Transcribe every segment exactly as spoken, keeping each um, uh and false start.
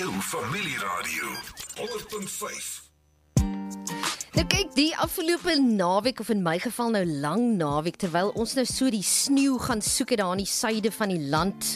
Jou familieradio honderd punt vyf. Nou kyk, die afgelope naweek, of in my geval nou lang naweek, terwyl ons nou so die sneeu gaan soek daar aan die suide van die land,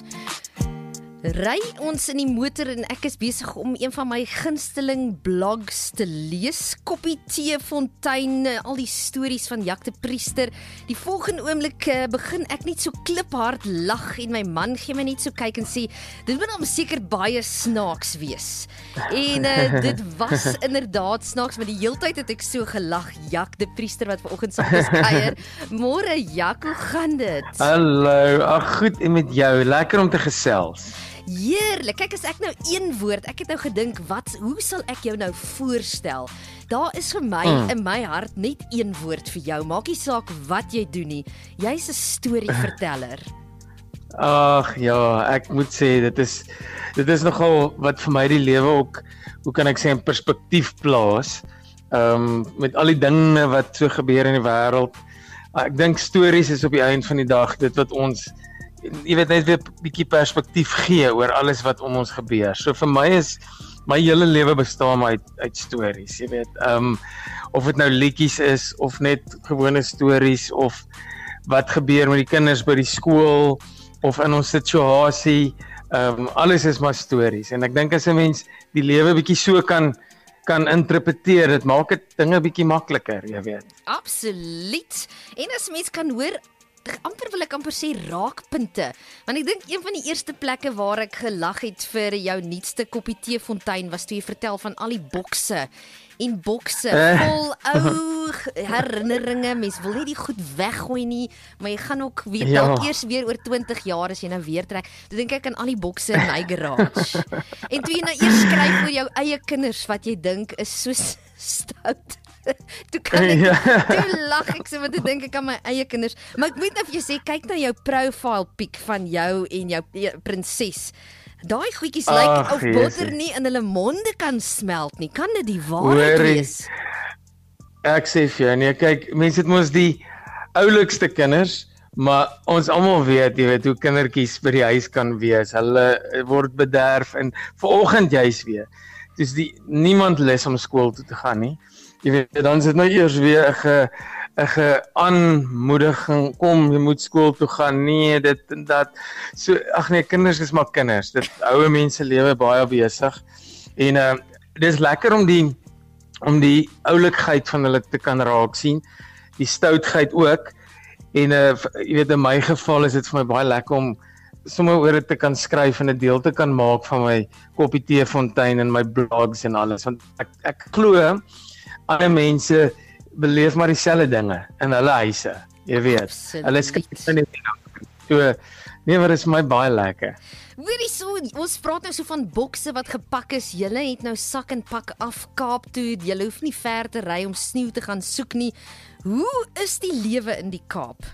ry ons in die motor en ek is besig om een van my gunsteling blogs te lees. Koppie Tee Fontein, al die stories van Jack de Priester. Die volgende oomblik uh, begin ek net so kliphard lag en my man gee my net so kyk en sê, dit moet hom seker baie snaaks wees. En uh, dit was inderdaad snaaks, maar die heeltyd het ek so gelag. Jack de Priester wat vanoggend saam ons kuier. Môre Jack, hoe gaan dit? Hallo, ag goed en met jou, lekker om te gesels. Heerlik, kyk as ek nou een woord, ek het nou gedink, wat, hoe sal ek jou nou voorstel? Daar is vir my, mm. in my hart, net een woord vir jou, maak nie saak wat jy doen nie, jy's 'n storieverteller. Ag ja, ek moet sê, dit is, dit is nogal wat vir my die lewe ook, hoe kan ek sê, in perspektief plaas, um, met al die dinge wat so gebeur in die wêreld. Ek dink stories is op die einde van die dag, dit wat ons, jy weet, net weer 'n bietjie perspektief gee oor alles wat om ons gebeur. So vir my is, my hele lewe bestaan uit, uit stories, jy weet, um, of dit nou liedjies is, of net gewone stories, of wat gebeur met die kinders by die skool, of in ons situasie, um, alles is maar stories, en ek dink as 'n mens die lewe bietjie so kan, kan interpreteer, dit maak dit dinge bietjie makliker, jy weet. Absoluut, en as mens kan hoor, amper wil ek amper sê raakpunte, want ek dink een van die eerste plekke waar ek gelag het vir jou nuutste Koppie Tee Fontein was toe jy vertel van al die bokse en bokse, vol ou herinneringe, mens wil nie die goed weggooi nie, maar jy gaan ook weet, ja. dalk eers weer oor twintig jaar as jy nou weer trek, dan dink ek aan al die bokse in my garage, en toe jy nou eers skryf oor jou eie kinders, wat jy dink is so stout, toe kan ek, ja. toe lag ek so, want toe dink ek aan my eie kinders, maar ek moet nou vir jou sê, kyk na jou profile pic van jou en jou prinses, daai goedjies lyk like, of botter nie in hulle monde kan smelt nie, kan dit die waarheid wees? Ek sê vir jou, nee, kyk, mense het mos die oulikste kinders, maar ons almal weet, jy weet, hoe kindertjies by die huis kan wees, hulle word bederf, en vanoggend juis weer, dus die, niemand lus om skool toe te gaan nie, jy weet, dan is dit nou eers weer 'n ge, 'n geaanmoediging, kom, jy moet skool toe gaan, nee, dit en dat, so, ag nee, kinders is maar kinders, dit oude mense lewe baie besig, en uh, dit is lekker om die, om die oulikheid van hulle te kan raak sien, die stoutheid ook, en uh, jy weet, in my geval is dit vir my baie lekker om sommer oor dit te kan skryf en 'n deel te kan maak van my Koppie Tee Fontein en my blogs en alles, want ek, ek glo, ander mense beleef maar dieselfde dinge in hulle huise, jy weet. Absoluut. Hulle skryf in die so, nee, maar dit is my baie lekker. Hoorie so, ons praat nou so van bokse wat gepak is, julle het nou sak en pak af Kaap toe, julle hoef nie ver te ry om sneeu te gaan soek nie. Hoe is die lewe in die Kaap?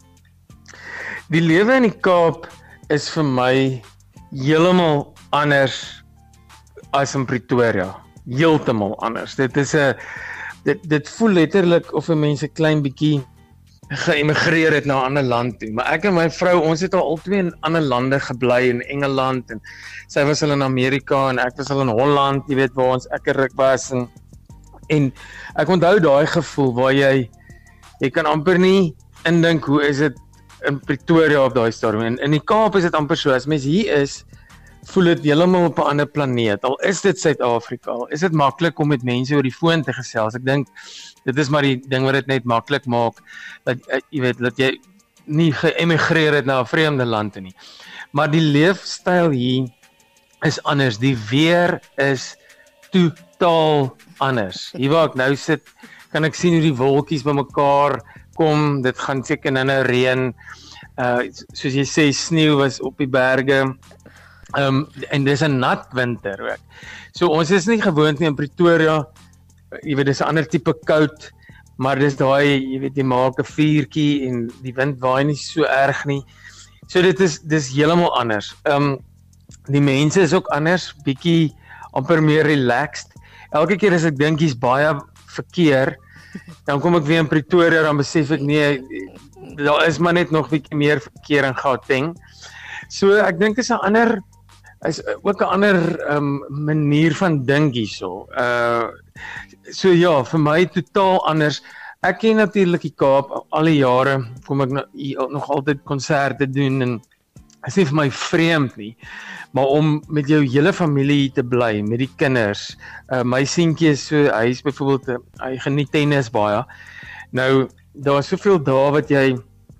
Die lewe in die Kaap is vir my heeltemal anders as in Pretoria. Heeltemal anders. Dit is 'n dit dit voel letterlik of 'n mens 'n klein bietjie geëmigreer het na 'n ander land toe. Maar ek en my vrou, ons het al albei in ander lande gebly, in Engeland, en sy was al in Amerika en ek was al in Holland, jy weet waar ons ek ruk was, en en ek onthou daai gevoel waar jy jy kan amper nie indink hoe is dit in Pretoria op daai stadium. En in die Kaap is dit amper so, as mens hier is, voel dit heeltemal op 'n ander planeet. Al is dit Suid-Afrika, al is dit maklik om met mense oor die foon te gesels. Ek dink dit is maar die ding wat dit net maklik maak, dat jy weet dat jy nie geëmigreer het na 'n vreemde land toe nie. Maar die leefstyl hier is anders. Die weer is totaal anders. Hier waar ek nou sit, kan ek sien hoe die wolkies bymekaar kom. Dit gaan seker nou reën. Uh soos jy sê, sneeu was op die berge. Um, en dis 'n nat winter ook. So ons is nie gewoond nie in Pretoria, jy weet, dis 'n ander tipe koud, maar dis daai, jy weet, jy maak 'n vuurtjie en die wind waai nie so erg nie. So dit is dis heeltemal anders. Um die mense is ook anders, bietjie amper meer relaxed. Elke keer as ek dink hier's baie verkeer, dan kom ek weer in Pretoria, dan besef ek nee, daar is maar net nog bietjie meer verkeer in Gauteng. So ek dink dit is 'n ander is ook 'n ander um, manier van dink hierso. Uh so ja, vir my totaal anders. Ek ken natuurlik die Kaap al die jare, kom ek nou, nog altyd konserte doen en is nie vir my vreemd nie. Maar om met jou hele familie te bly, met die kinders. Uh, my seentjie is so, hy is byvoorbeeld, hy geniet tennis baie. Nou, daar is soveel dae wat jy,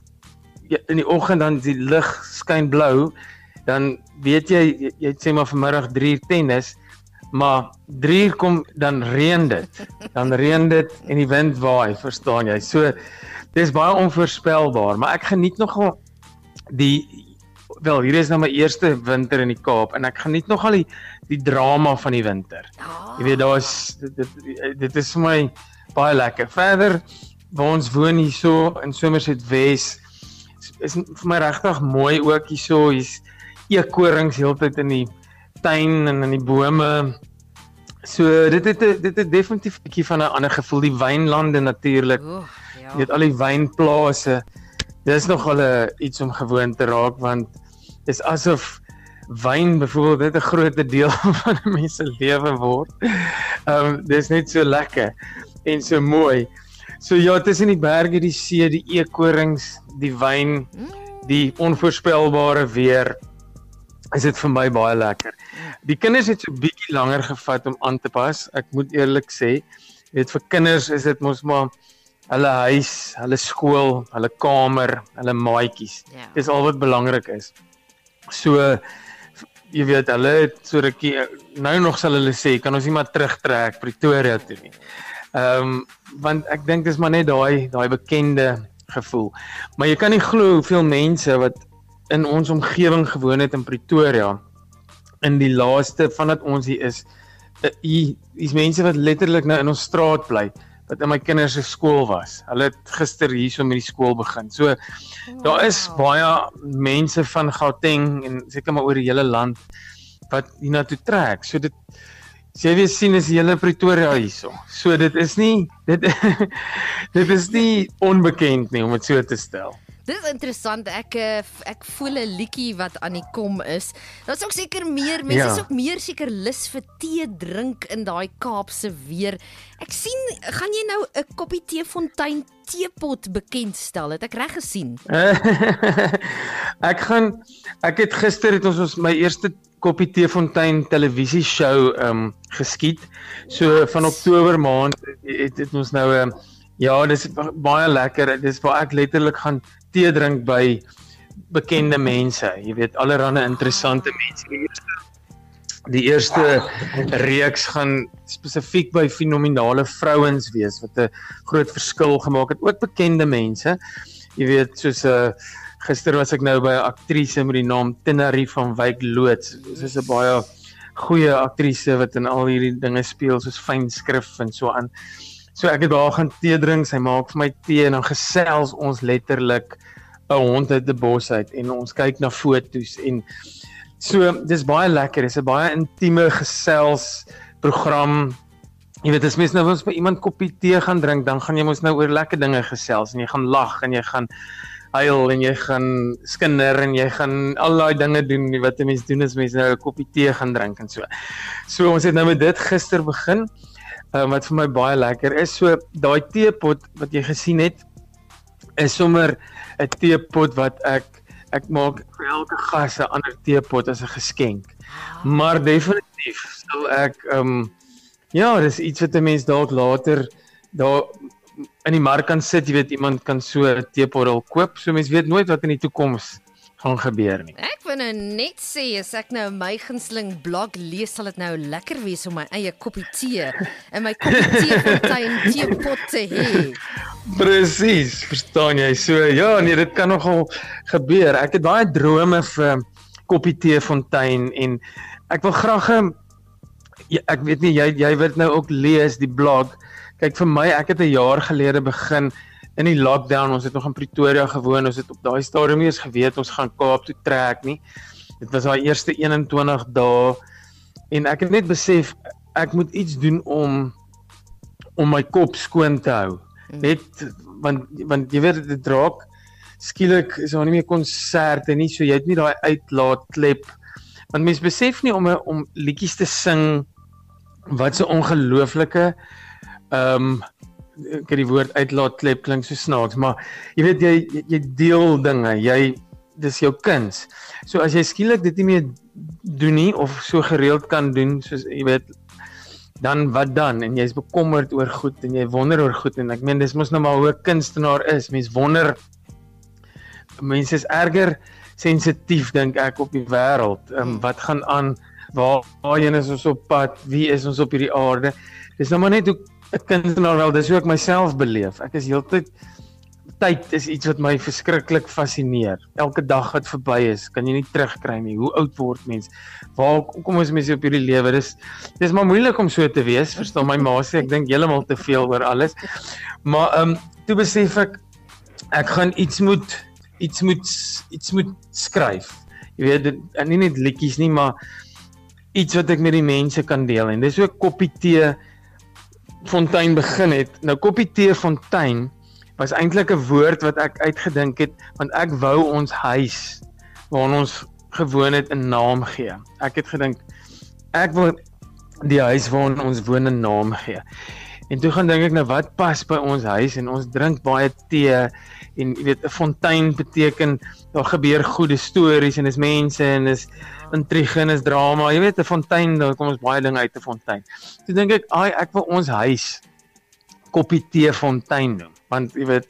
jy in die oggend dan die lig skyn blou, dan weet jy, jy, jy sê maar vanmiddag drie uur tennis, maar drie uur kom, dan reën dit. Dan reën dit en die wind waai, verstaan jy? So, dit is baie onvoorspelbaar, maar ek geniet nogal die, wel, hier is nou my eerste winter in die Kaap, en ek geniet nogal die, die drama van die winter. Oh. Jy weet, daar is, dit, dit, dit is vir my baie lekker. Verder, waar ons woon hier so, in Somerset West, is, is vir my regtig mooi ook hier so, hier's eekorings heeltyd in die tuin en in die bome. So dit het dit het definitief 'n bietjie van 'n ander gevoel, die wynlande natuurlik. Oeh, ja. Jy weet al die wynplase. Dis nogal 'n iets om gewoon te raak want dis asof wyn byvoorbeeld net 'n groot deel van 'n mens se lewe word. Ehm um, dis net so lekker en so mooi. So ja, tussen die berge, die see, die eekorings, die wyn, die onvoorspelbare weer, is dit vir my baie lekker. Die kinders het so 'n bietjie langer gevat om aan te pas. Ek moet eerlik sê, jy weet vir kinders is dit mos maar hulle huis, hulle skool, hulle kamer, hulle maatjies. Ja. Dis al wat belangrik is. So jy weet hulle het so rukkie, nou nog sal hulle sê, kan ons nie maar terugtrek Pretoria toe nie. Ehm um, want ek dink dis maar net daai daai bekende gevoel. Maar jy kan nie glo hoeveel mense wat in ons omgewing gewoon het in Pretoria, in die laaste, vandat ons hier is, hier is mense wat letterlik nou in ons straat bly, wat in my kinders se skool was. Hulle het gister hierso met die skool begin. So, wow. Daar is baie mense van Gauteng, en seker maar oor die hele land, wat hiernatoe trek. So dit, as jy weer sien, is die hele Pretoria hierso. So dit is nie, dit, dit is nie onbekend nie, om het so te stel. Dit is interessant, ek, ek voel 'n liedjie wat aan die kom is. Daar's ook seker meer, mense Ja. is ook meer seker lus vir tee drink in daai Kaapse weer. Ek sien, gaan jy nou 'n koppie teefontein teepot bekendstel, het ek reg gesien? ek gaan, ek het gister het ons, ons my eerste koppie teefontein televisie show um, geskiet. So Wat? van Oktober maand het dit ons nou 'n um, ja, dis baie lekker. Dis waar ek letterlik gaan tee drink by bekende mense. Jy weet, allerlei interessante mense. Die eerste, die eerste reeks gaan spesifiek by fenominale vrouens wees wat 'n groot verskil gemaak het. Ook bekende mense. Jy weet, soos 'n uh, gister was ek nou by 'n aktrise met die naam Tinari van Wyk Loods. Sy's 'n baie goeie aktrise wat in al hierdie dinge speel soos fyn skrif en so aan. So ek het daar gaan tee drink, sy maak vir my tee en dan gesels ons letterlik 'n hond uit die bos uit en ons kyk na foto's en so dis baie lekker, dis 'n baie intieme gesels program. Jy weet, as mens nou ons by iemand koppie tee gaan drink, dan gaan jy mos nou oor lekker dinge gesels en jy gaan lag en jy gaan huil en jy gaan skinder en jy gaan al daai dinge doen wat 'n mens doen as mens nou 'n koppie tee gaan drink en so. So ons het nou met dit gister begin. Um, wat vir my baie lekker is, so daai teepot wat jy gesien het, is sommer 'n teepot wat ek, ek maak vir elke gas 'n ander teepot as 'n geskenk. Maar definitief sal ek, um, ja, dis iets wat 'n mens dalk later, daar in die mark kan sit, jy weet, iemand kan so 'n teepottel koop, so mens weet nooit wat in die toekoms gaan gebeur nie. Ek wil nou net sê, as ek nou my gunsteling blog lees, sal dit nou lekker wees om my eie koppie tee en my koppie teefontein teepot te hê. Presies, verstaan jy? So ja, nee, dit kan nogal gebeur. Ek het baie drome vir koppie teefontein en ek wil graag 'n ja, ek weet nie, jy jy wil nou ook lees die blog. Kyk, vir my, ek het 'n jaar gelede begin in die lockdown, ons het nog in Pretoria gewoon, ons het op daai stadium nie eens geweet ons gaan Kaap toe trek nie. Dit was daai eerste eenentwintig dae en ek het net besef ek moet iets doen om om my kop skoon te hou. Net want want jy weet dit raak skielik is daar nie meer konserte nie, so jy het nie daai uitlaatklep Want mens besef nie om om liedjies te sing wat so ongelooflike ehm um, ek het die woord uitlaatklep klink so snaaks, maar jy weet jy jy deel dinge, jy dis jou kuns. So as jy skielik dit nie meer doen nie of so gereeld kan doen, soos jy weet, dan wat dan? En jy's bekommerd oor goed en jy wonder oor goed en ek meen dis mos nou maar hoe 'n kunstenaar is. Mens wonder, mense is erger sensitief dink ek op die wêreld. Um, wat gaan aan? Waar waarheen is ons op pad? Wie is ons op hierdie aarde? Dis nou maar net hoe 'n kunstenaar wel, dis hoe ek myself beleef. Ek is heeltyd tyd is iets wat my verskriklik fascineer. Elke dag wat verby is, kan jy nie terugkry nie. Hoe oud word mens? Waar kom ons mense op hierdie lewe? Dis dis maar moeilik om so te wees. Verstaan my ma sê ek dink heeltemal te veel oor alles. Maar ehm um, toe besef ek ek gaan iets moet iets moet iets moet skryf. Jy weet dit en nie net liedjies nie, maar iets wat ek met die mense kan deel. En dis ook Koppie Tee Fontein begin het. Nou Koppie Tee Fontein was eintlik 'n woord wat ek uitgedink het, want ek wou ons huis waar ons gewoon het 'n naam gee. Ek het gedink ek wil die huis waar ons woon 'n naam gee. En toe gaan dink ek nou wat pas by ons huis en ons drink baie tee en jy weet 'n fontein beteken daar gebeur goeie stories en is mense en is intrige en is drama. Jy weet 'n fontein, daar kom ons baie dinge uit 'n fontein. Toe dink ek, "Ai, ek wil ons huis Koppie Tee Fontein noem." Want jy weet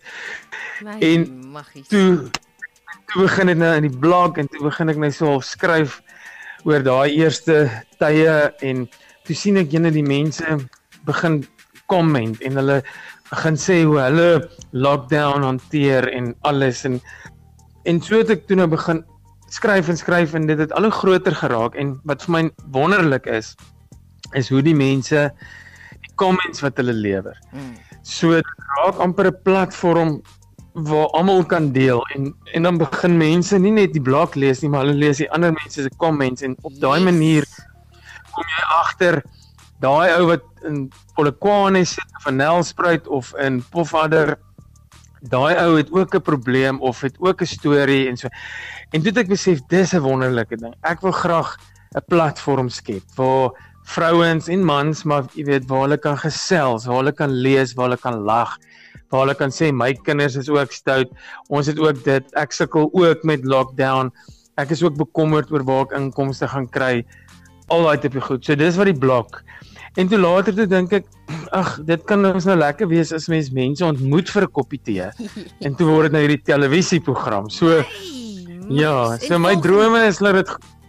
My en magies. toe toe begin dit nou in die blog en toe begin ek net so skryf oor daai eerste tye en toe sien ek ene die mense begin comment en hulle begin sê hoe hulle lockdown hanteer en alles en en so het ek toe nou begin skryf en skryf en dit het al hoe groter geraak en wat vir my wonderlik is is hoe die mense die comments wat hulle lewer. Mm. So dit raak amper 'n platform waar almal kan deel en en dan begin mense nie net die blog lees nie, maar hulle lees die ander mense se comments en op daai Yes. manier kom jy agter daai ou wat in Polokwane sit of in Nelspruit of in Pofadder, daai ou het ook 'n probleem of het ook 'n storie en so. En toe het ek besef dis 'n wonderlike ding. Ek wil graag 'n platform skep waar vrouens en mans, maar jy weet waar hulle kan gesels, waar hulle kan lees, waar hulle kan lag, waar hulle kan sê my kinders is ook stout, ons het ook dit, ek sukkel ook met lockdown, ek is ook bekommerd oor waar ek inkomste gaan kry, al daai tipe goed. So dis wat die blog. En toe later toe dink ek, ag, dit kan ons nou lekker wees as mens mense ontmoet vir 'n koppie tee. En toe word dit nou hierdie televisieprogram. So Hey, ja, Max, so en my volgende- drome is dat dit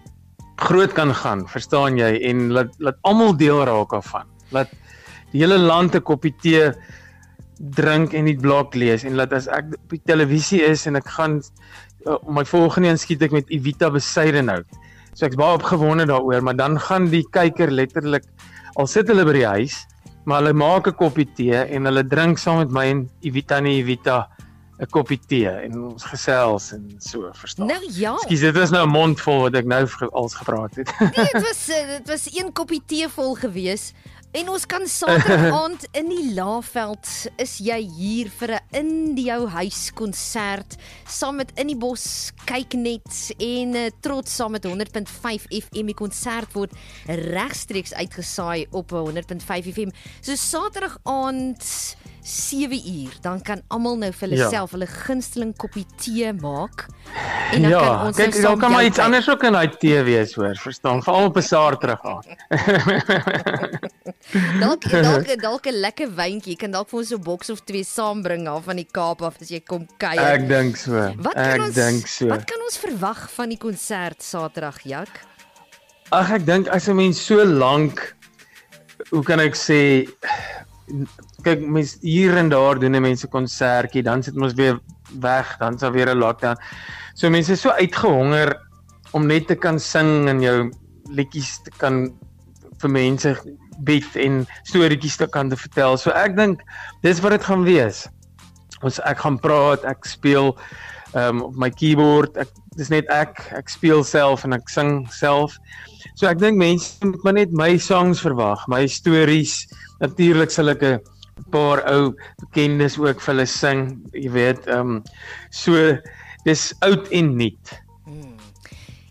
groot kan gaan, verstaan jy? En laat laat almal deel raak daarvan. Laat die hele land 'n koppie tee drink en die blog lees en laat as ek op die televisie is en ek gaan uh, my volgende een skiet ek met Evita Besuidenhout. So ek's baie opgewonde daaroor, maar dan gaan die kyker letterlik al sit hulle by die huis, maar hulle maak 'n koppie tee en hulle drink saam met my en Evita en Evita 'n koppie tee en ons gesels en so, verstaan. Nou ja, Ekskuus, dit is nou 'n mond vol wat ek nou ge- als gepraat het. nee, dit was eh, dit was een koppie tee vol gewees. En ons kan Saterdag aand in die Laagveld is jy hier vir 'n in die jou huis konsert saam met In die Bos, kyk net en uh, trots saam met honderd punt vyf F M. Die konsert word regstreeks uitgesaai op honderd punt vyf F M. So Saterdag aand sewe uur, dan kan almal nou vir hulle Ja. self hulle gunsteling koppie tee maak. En dan Ja, kan ons kyk, nou daar saam kan maar jou iets kyk. anders ook in daai tee wees, hoor, verstaan, veral op 'n Saterdag aan. Dalk dalk dalk 'n lekker wyntjie. Jy kan dalk vir ons 'n boks of twee saambring af van die Kaap af as jy kom kuier. Ek dink so. Wat kan Ek ons dink so. Wat kan ons verwag van die konsert Saterdag, Jak? Ag, ek dink as 'n mens so lank, hoe kan ek sê, kyk, mens hier en daar doen 'n mense konsertjie, dan sit ons weer weg, dan is daar weer 'n lockdown. So mense is so uitgehonger om net te kan sing en jou liedjies te kan vir mense bied en storieetjies te kan te vertel. So ek dink dis wat dit gaan wees. Ons ek gaan praat, ek speel um, op my keyboard, ek dis net ek, ek speel self en ek sing self. So ek dink mense moet maar net my songs verwag, my stories. Natuurlik sal ek 'n paar ou bekendes ook vir hulle sing, jy weet, ehm um, so dis oud en nuut. Hmm.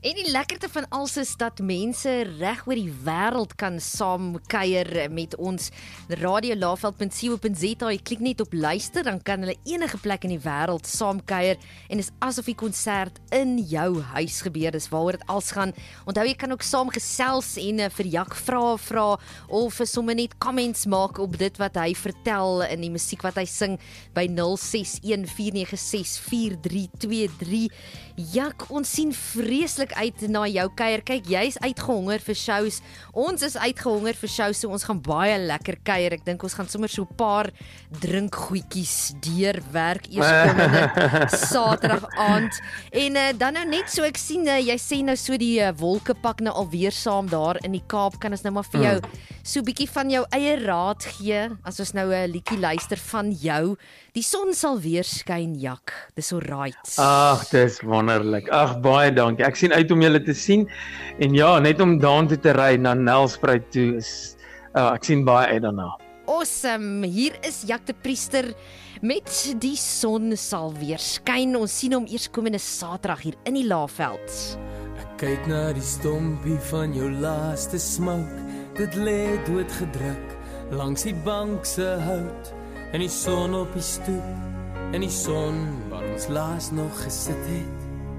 En die lekkerte van alles is dat mense reg oor die wêreld kan saam kuier met ons. radio laveld punt co punt za, jy klik net op luister, dan kan hulle enige plek in die wêreld saam kuier en is asof die konsert in jou huis gebeur. Dis waaroor dit als gaan. Onthou, jy kan ook saam gesels en uh, vir Jak vra vra of uh, sommer net comments maak op dit wat hy vertel in die musiek wat hy sing by nul ses een vier nege ses vier drie twee drie. Jak, ons sien vreeslik uit na jou kuier. Kyk, jy is uitgehonger vir shows. Ons is uitgehonger vir shows, so ons gaan baie lekker kuier. Ek dink ons gaan sommer so 'n paar drinkgoedjies deur werk eerskomende Saterdag aand. En uh, dan nou net so, ek sien uh, jy sê nou so die uh, wolke pak nou alweer saam daar in die Kaap. Kan ons nou maar vir jou so 'n bietjie van jou eie raad gee as ons nou 'n liedjie luister van jou. Die son sal weer skyn, Jak. Dis alright. Ag, dis wonderlik. Ag, baie dankie. Ek sien uit om julle te sien. En ja, net om daartoe te ry na Nelspruit toe is uh, ek sien baie uit daarna. Awesome. Hier is Jak de Priester met Die son sal weer skyn. Ons sien hom eerskomende Saterdag hier in die Laagveld. Ek kyk na die stompie van jou laaste smouk. Dit lê doodgedruk langs die bank se hout. En die son op die stoep, en die son waar ons laas nog gesit het.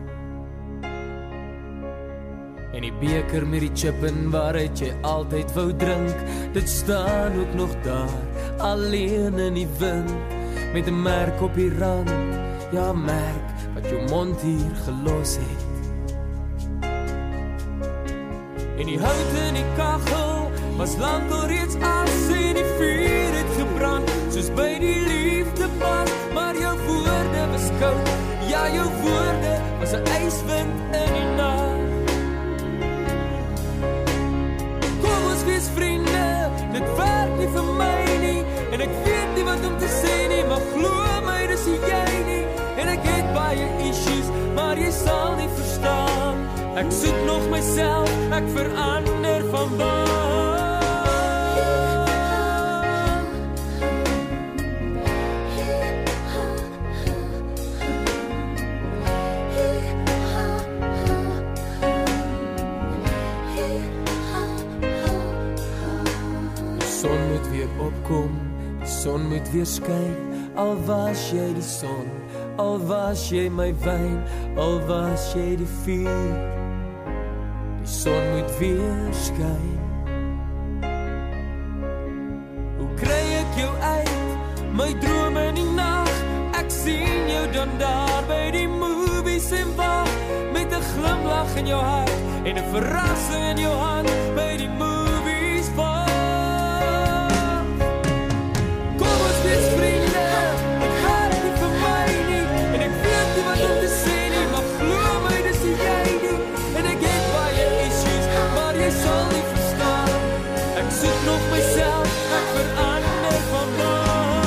En die beker met die chip in waaruit jy altyd wou drink, dit staan ook nog daar, alleen in die wind, met 'n merk op die rand, ja, merk wat jou mond hier gelos het. En die hout in die kachel was lang al reeds as en die vuur het gebrand, soos by die liefdepad, maar jou woorde was koud, ja, jou woorde was 'n yswind in die nag. Kom ons wees vriende, dit werk nie vir my nie, en ek weet nie wat om te sê nie, maar glo my, dis nie jy nie, en ek het baie issues, maar jy sal nie verstaan. Ek soek nog myself, ek verander van baan. Die son moet weer opkom, die son moet weer skyn, al was jy die son, al was jy my wyn, al was jy die vuur. Die son moet weer skyn. Hoe kry ek jou uit, my drome in die nag? Ek sien jou dan daar by die movies en wag, met 'n glimlag in jou hart en 'n verrassing in jou hand by die movies wag. Kom ons wees vriende, dit werk nie vir my nie, en ek weet nie wat om te sê nie, maar glo my, dis nie jy nie, en ek het baie issues, maar jy sal nie verstaan. Ek soek nog myself, ek verander van baan.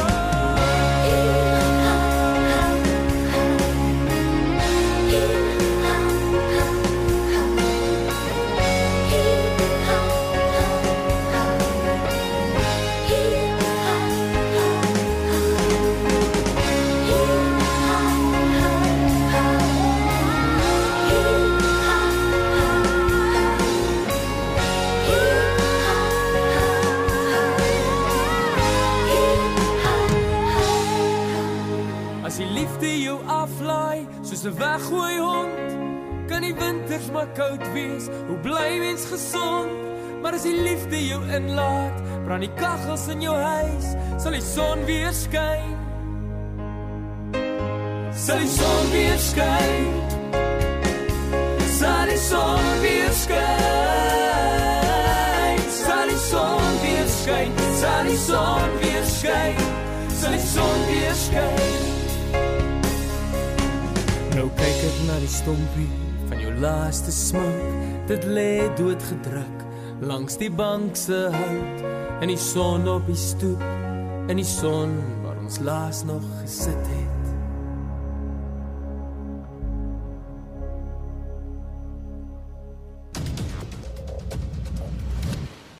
As die liefde jou aflaai, soos 'n weggooi hond, kan die winters maar koud wees, hoe bly mens gesond. Maar as die liefde jou inlaat, brand die kachels in jou huis, sal die son weer skyn. Sal die son weer skyn, sal die son weer skyn, sal die son weer skyn, sal die son weer skyn, sal die son weer skyn. Nou kyk ek na die stompie van jou laaste smouk, dit lê doodgedruk langs die bank se hout, en die son op die stoep, en die son waar ons laas nog gesit het.